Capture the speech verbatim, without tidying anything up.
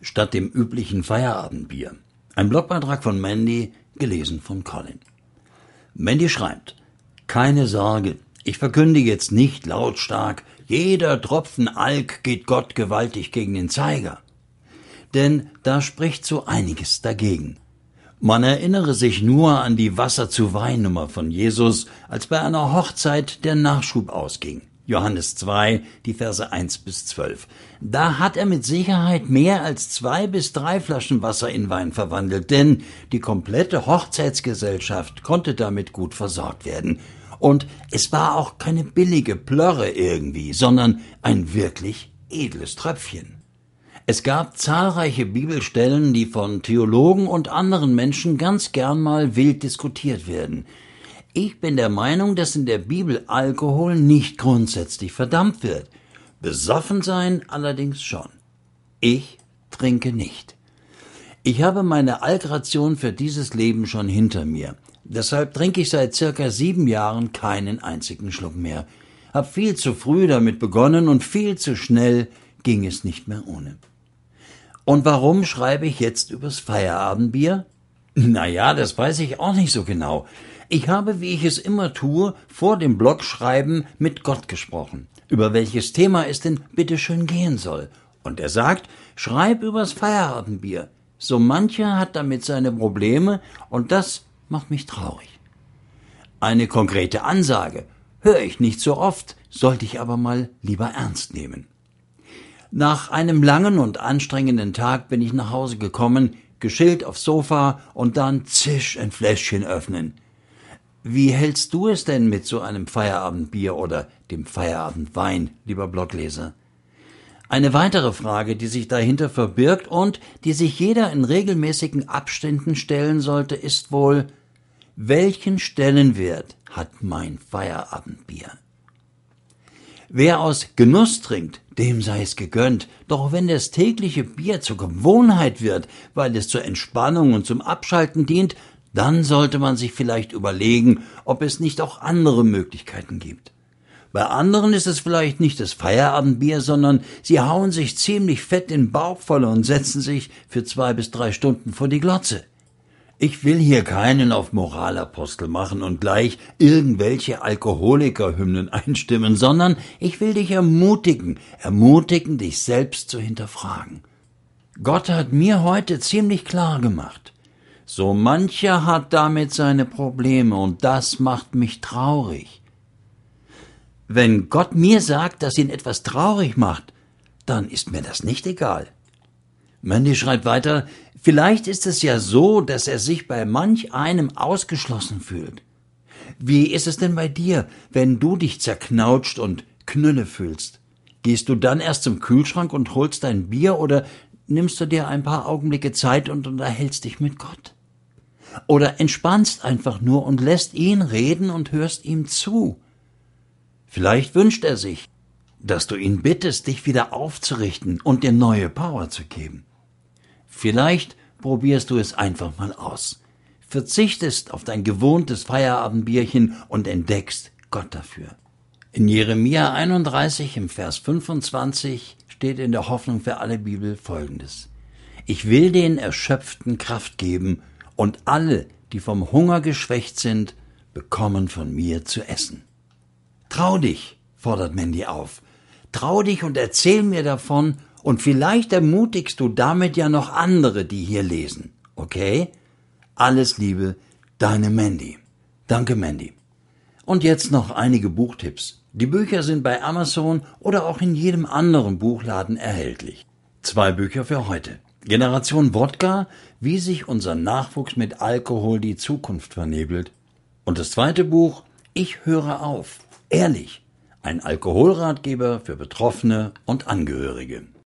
statt dem üblichen Feierabendbier. Ein Blogbeitrag von Mandy, gelesen von Colin. Mandy schreibt: Keine Sorge, ich verkündige jetzt nicht lautstark, jeder Tropfen Alk geht Gott gewaltig gegen den Zeiger. Denn da spricht so einiges dagegen. Man erinnere sich nur an die Wasser-zu-Wein-Nummer von Jesus, als bei einer Hochzeit der Nachschub ausging. Johannes zwei, die Verse eins bis zwölf. Da hat er mit Sicherheit mehr als zwei bis drei Flaschen Wasser in Wein verwandelt, denn die komplette Hochzeitsgesellschaft konnte damit gut versorgt werden. Und es war auch keine billige Plörre irgendwie, sondern ein wirklich edles Tröpfchen. Es gab zahlreiche Bibelstellen, die von Theologen und anderen Menschen ganz gern mal wild diskutiert werden. Ich bin der Meinung, dass in der Bibel Alkohol nicht grundsätzlich verdammt wird. Besoffen sein allerdings schon. Ich trinke nicht. Ich habe meine Alkration für dieses Leben schon hinter mir. Deshalb trinke ich seit circa sieben Jahren keinen einzigen Schluck mehr. Hab viel zu früh damit begonnen und viel zu schnell ging es nicht mehr ohne. Und warum schreibe ich jetzt übers Feierabendbier? Na ja, das weiß ich auch nicht so genau. Ich habe, wie ich es immer tue, vor dem Blogschreiben mit Gott gesprochen, über welches Thema es denn bitteschön gehen soll. Und er sagt, schreib übers Feierabendbier. So mancher hat damit seine Probleme und das macht mich traurig. Eine konkrete Ansage höre ich nicht so oft, sollte ich aber mal lieber ernst nehmen. Nach einem langen und anstrengenden Tag bin ich nach Hause gekommen, geschillt aufs Sofa und dann zisch ein Fläschchen öffnen. Wie hältst du es denn mit so einem Feierabendbier oder dem Feierabendwein, lieber Blogleser? Eine weitere Frage, die sich dahinter verbirgt und die sich jeder in regelmäßigen Abständen stellen sollte, ist wohl: Welchen Stellenwert hat mein Feierabendbier? Wer aus Genuss trinkt, dem sei es gegönnt. Doch wenn das tägliche Bier zur Gewohnheit wird, weil es zur Entspannung und zum Abschalten dient, dann sollte man sich vielleicht überlegen, ob es nicht auch andere Möglichkeiten gibt. Bei anderen ist es vielleicht nicht das Feierabendbier, sondern sie hauen sich ziemlich fett den Bauch voll und setzen sich für zwei bis drei Stunden vor die Glotze. Ich will hier keinen auf Moralapostel machen und gleich irgendwelche Alkoholikerhymnen einstimmen, sondern ich will dich ermutigen, ermutigen, dich selbst zu hinterfragen. Gott hat mir heute ziemlich klar gemacht: So mancher hat damit seine Probleme und das macht mich traurig. Wenn Gott mir sagt, dass ihn etwas traurig macht, dann ist mir das nicht egal. Mandy schreibt weiter: Vielleicht ist es ja so, dass er sich bei manch einem ausgeschlossen fühlt. Wie ist es denn bei dir, wenn du dich zerknautscht und Knülle fühlst? Gehst du dann erst zum Kühlschrank und holst dein Bier oder nimmst du dir ein paar Augenblicke Zeit und unterhältst dich mit Gott? Oder entspannst einfach nur und lässt ihn reden und hörst ihm zu? Vielleicht wünscht er sich, dass du ihn bittest, dich wieder aufzurichten und dir neue Power zu geben. Vielleicht probierst du es einfach mal aus, verzichtest auf dein gewohntes Feierabendbierchen und entdeckst Gott dafür. In Jeremia einunddreißig im Vers fünfundzwanzig steht in der Hoffnung für alle Bibel Folgendes: Ich will den Erschöpften Kraft geben und alle, die vom Hunger geschwächt sind, bekommen von mir zu essen. Trau dich, fordert Mandy auf. Trau dich und erzähl mir davon, und vielleicht ermutigst du damit ja noch andere, die hier lesen. Okay? Alles Liebe, deine Mandy. Danke, Mandy. Und jetzt noch einige Buchtipps. Die Bücher sind bei Amazon oder auch in jedem anderen Buchladen erhältlich. Zwei Bücher für heute. Generation Wodka, wie sich unser Nachwuchs mit Alkohol die Zukunft vernebelt. Und das zweite Buch, Ich höre auf. Ehrlich. Ein Alkoholratgeber für Betroffene und Angehörige.